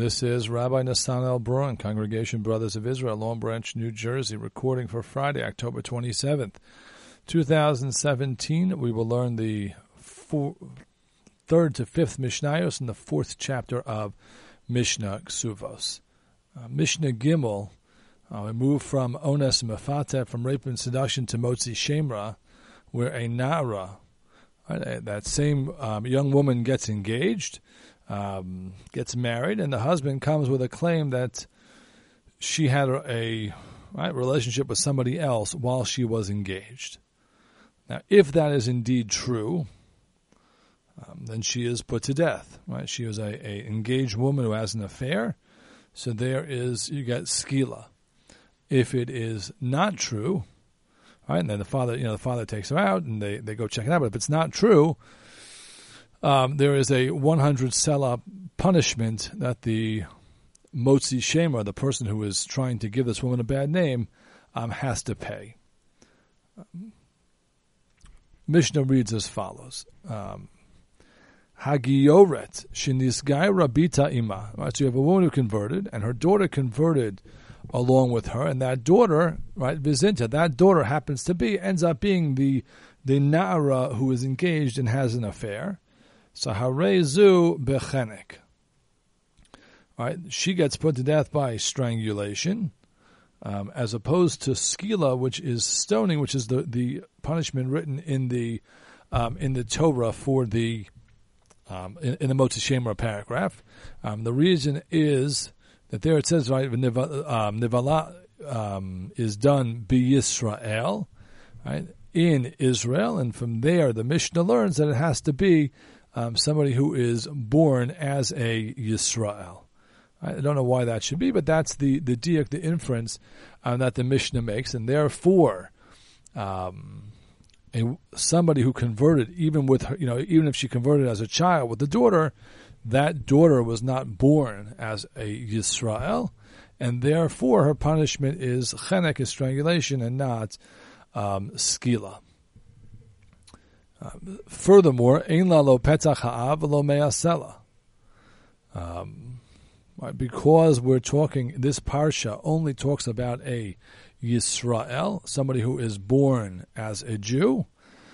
This is Rabbi Nathanael Braun, Congregation Brothers of Israel, Long Branch, New Jersey, recording for Friday, October 27th, 2017. We will learn the third to fifth Mishnayos in the fourth chapter of Mishnah Ksuvos. Mishnah Gimel, we move from Ones Mefateh, from rape and seduction, to Motzi Shemra, where a Na'ara, that same young woman, gets engaged, gets married, and the husband comes with a claim that she had a relationship with somebody else while she was engaged. Now, if that is indeed true, then she is put to death. Right? She is a engaged woman who has an affair, so you get skila. If it is not true, right, and then the father takes her out and they go check it out. But if it's not true, there is a 100 selah punishment that the Motzi Shemra, the person who is trying to give this woman a bad name, has to pay. Mishnah reads as follows: Hagioret shenisgai rabita ima. Right, so you have a woman who converted, and her daughter converted along with her, and that daughter, right, Vizinta, that daughter ends up being the Na'ara who is engaged and has an affair. So harezu bechenek. Right, she gets put to death by strangulation, as opposed to skila, which is stoning, which is the punishment written in the Torah for the in the Motzi Shemra paragraph. The reason is that there it says, right, nivala is done b'Yisrael, right, in Israel, and from there the Mishnah learns that it has to be somebody who is born as a Yisrael. I don't know why that should be, but that's the diuk, the inference that the Mishnah makes, and therefore somebody who converted, even with her, even if she converted as a child with the daughter, that daughter was not born as a Yisrael, and therefore her punishment is chenek, is strangulation, and not skila. Furthermore, ein la lo petach ha'av lo me'asela. Because we're talking, this parsha only talks about a Yisrael, somebody who is born as a Jew.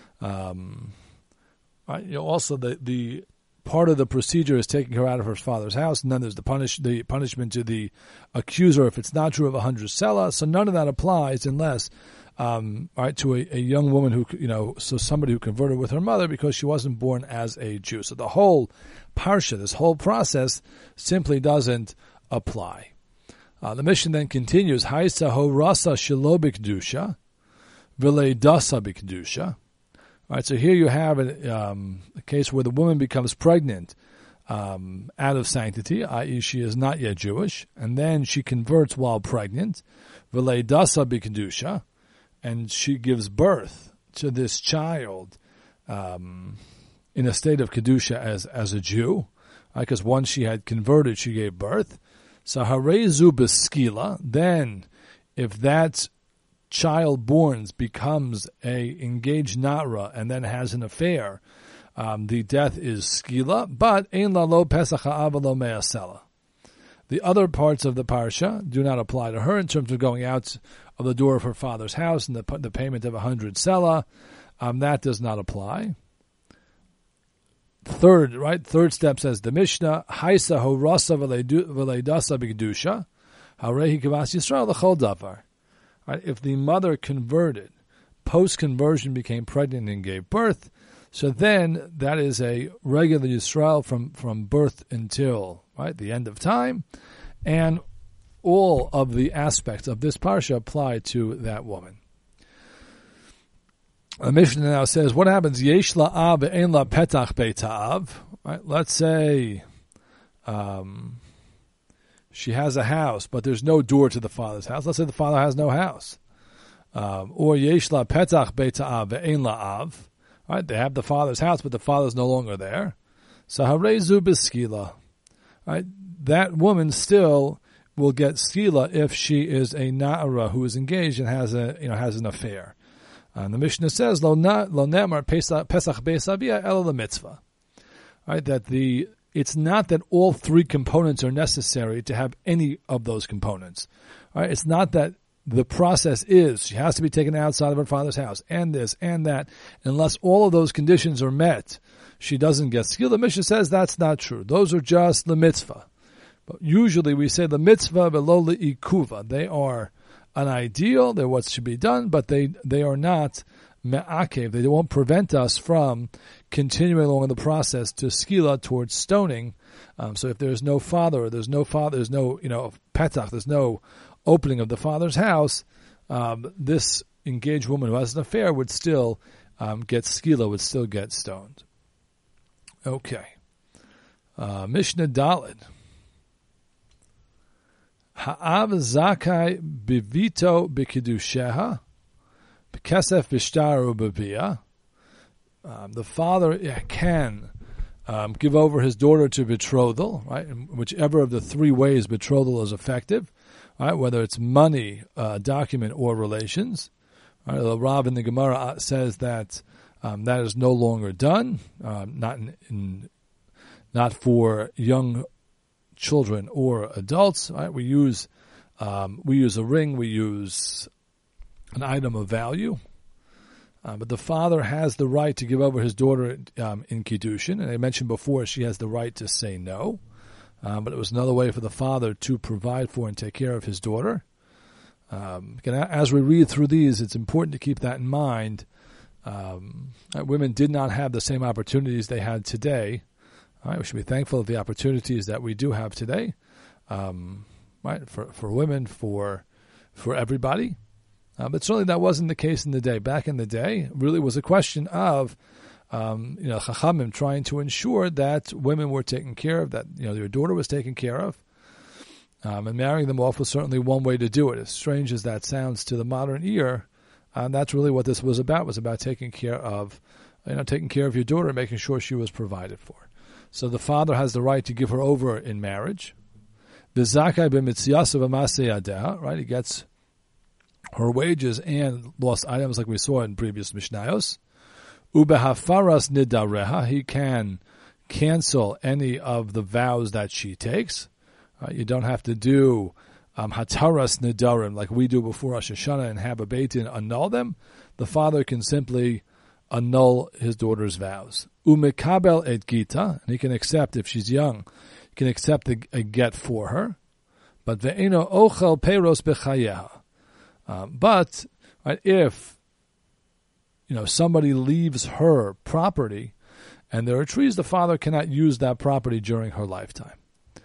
Also, the part of the procedure is taking her out of her father's house, and then there's the punishment to the accuser if it's not true of 100 selah. So none of that applies unless, to a young woman who, so somebody who converted with her mother because she wasn't born as a Jew. So the whole parsha, this whole process, simply doesn't apply. The Mishnah then continues, Haisa ho rasa shelo b'kedusha, v'lei dasa b'kedusha. All right, so here you have a case where the woman becomes pregnant out of sanctity, i.e. she is not yet Jewish, and then she converts while pregnant, v'lei dasa b'kedusha, and she gives birth to this child in a state of kedusha as a Jew, because once she had converted, she gave birth. So harezu b'skila, then if that child born becomes a engaged na'ara and then has an affair, the death is skila, but ein la lo pesach ha'av lo me'asela. The other parts of the parsha do not apply to her in terms of going out of the door of her father's house and the payment of 100 selah. That does not apply. Third step says the Mishnah, Haisa ho rasa v'lei dasa b'kedusha, harehi kavas Yisrael l'chol davar. Right, if the mother converted, post-conversion became pregnant and gave birth, so then that is a regular Yisrael from birth until the end of time, and all of the aspects of this parsha apply to that woman. The Mishnah now says, what happens? Yesh la'av ve'en la petach beita'av. Right, let's say she has a house, but there's no door to the father's house. Let's say the father has no house. Or yesh la petach beita'av ve'en la'av. Right, they have the father's house, but the father's no longer there. So harezu b'skila. Right, that woman still will get skila if she is a na'ara who is engaged and has an affair. And the Mishnah says, Lo ne'amar pesach beis abiyah ela l'mitzvah. Right, that it's not that all three components are necessary to have any of those components. All right? It's not that the process is she has to be taken outside of her father's house, and this and that. Unless all of those conditions are met, she doesn't get skila. The Mishnah says that's not true. Those are just the mitzvah. But usually we say the mitzvah below the ikuva. They are an ideal, they're what should be done, but they are not me'akev. They won't prevent us from continuing along in the process to skila towards stoning. So if there's no father, or there's no petach, there's no opening of the father's house, this engaged woman who has an affair would still get skila, would still get stoned. Okay. Mishnah Daled. Ha'av zakai bivito b'kiddusheha b'kesef b'shtar u'b'biyah. The father can give over his daughter to betrothal, right? In whichever of the three ways betrothal is effective, right? Whether it's money, document, or relations. Right? The Rav in the Gemara says that that is no longer done, not for young children or adults. Right? We use a ring, we use an item of value. But the father has the right to give over his daughter in Kiddushin. And I mentioned before she has the right to say no. But it was another way for the father to provide for and take care of his daughter. As we read through these, it's important to keep that in mind. Women did not have the same opportunities they had today. We should be thankful of the opportunities that we do have today. For women, for everybody. But certainly that wasn't the case in the day. Back in the day, it really was a question of, Chachamim trying to ensure that women were taken care of, that their daughter was taken care of, and marrying them off was certainly one way to do it. As strange as that sounds to the modern ear, that's really what this was about. Was about taking care of your daughter, and making sure she was provided for. So the father has the right to give her over in marriage. Right, he gets her wages and lost items like we saw in previous Mishnayos. Ubehafaras nidareha, he can cancel any of the vows that she takes. You don't have to do hataras nidarim like we do before Rosh Hashanah and have a beit din annul them. The father can simply annul his daughter's vows. Umekabel et gita, and he can accept, if she's young, he can accept a get for her. But ve'eno ochel peiros bechayeha. But if somebody leaves her property and there are trees, the father cannot use that property during her lifetime.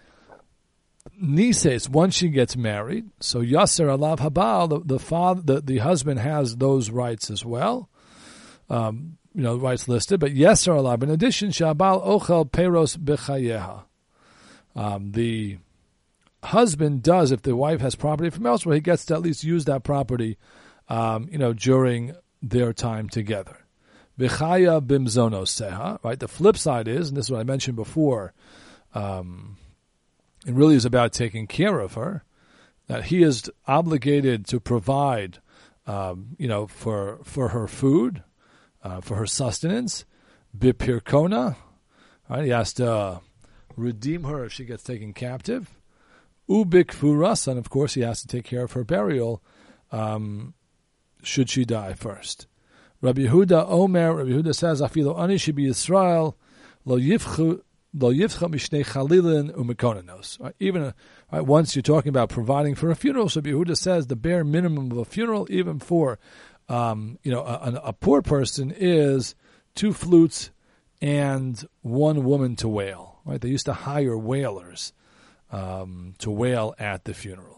Nises, once she gets married, so Yasser alav habal, the husband has those rights as well, rights listed. But Yasser alav, in addition, shabal ochel peros bechayeha. The husband does, if the wife has property from elsewhere, he gets to at least use that property, during their time together. B'chaya bimzono seha, right? The flip side is, and this is what I mentioned before, it really is about taking care of her, that he is obligated to provide, for her food, for her sustenance. Bipirkona, right? He has to redeem her if she gets taken captive. Ubik furas, and of course he has to take care of her burial, should she die first. Rabbi Yehuda says, Afilo ani shebi Yisrael lo yifcha mishnei chalilin umekonanos. Even once you're talking about providing for a funeral, so Rabbi Yehuda says the bare minimum of a funeral, even for a poor person, is 2 flutes and 1 woman to wail. Right? They used to hire wailers to wail at the funeral.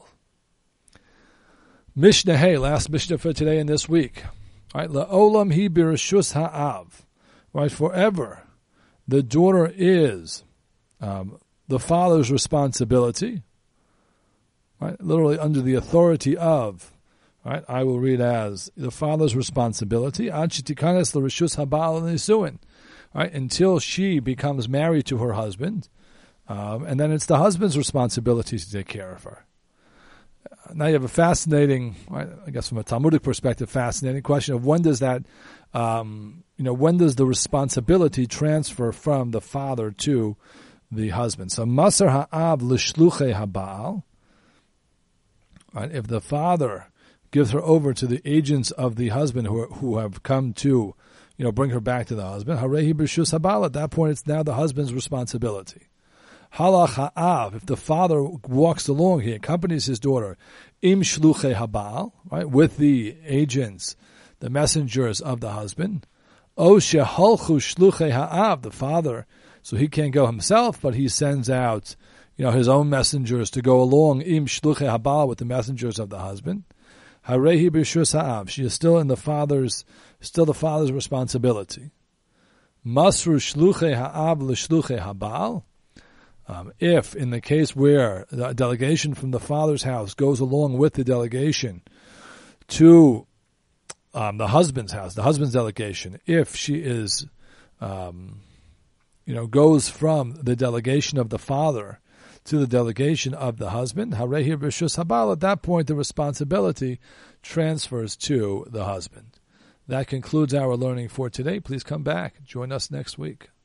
Mishnah Hey, last Mishnah for today and this week. Right, La'olam hi birshus ha'av. Right, forever, the daughter is the father's responsibility. Right, literally under the authority of. Right, I will read as the father's responsibility. Ad shetikanes l'reshus habal nisuin. Right, until she becomes married to her husband. And then it's the husband's responsibility to take care of her. Now you have a fascinating, I guess from a Talmudic perspective, fascinating question of when does that, when does the responsibility transfer from the father to the husband. So Masar ha'av l'shluchei haba'al. Right, if the father gives her over to the agents of the husband who have come to, bring her back to the husband, harehi b'rshus haba'al. At that point, it's now the husband's responsibility. Halach ha'av, if the father walks along, he accompanies his daughter, im shluchei haba'al, right, with the agents, the messengers of the husband. O shehalchu shluchei ha'av, the father, so he can't go himself, but he sends out, his own messengers to go along, im shluchei haba'al, with the messengers of the husband. Harehi b'rshus ha'av, she is still the father's responsibility. Masru shluchei ha'av l'shluchei haba'al. If, in the case where the delegation from the father's house goes along with the delegation to the husband's house, the husband's delegation, if she is, goes from the delegation of the father to the delegation of the husband, harehi b'rshus haba'al, at that point the responsibility transfers to the husband. That concludes our learning for today. Please come back. Join us next week.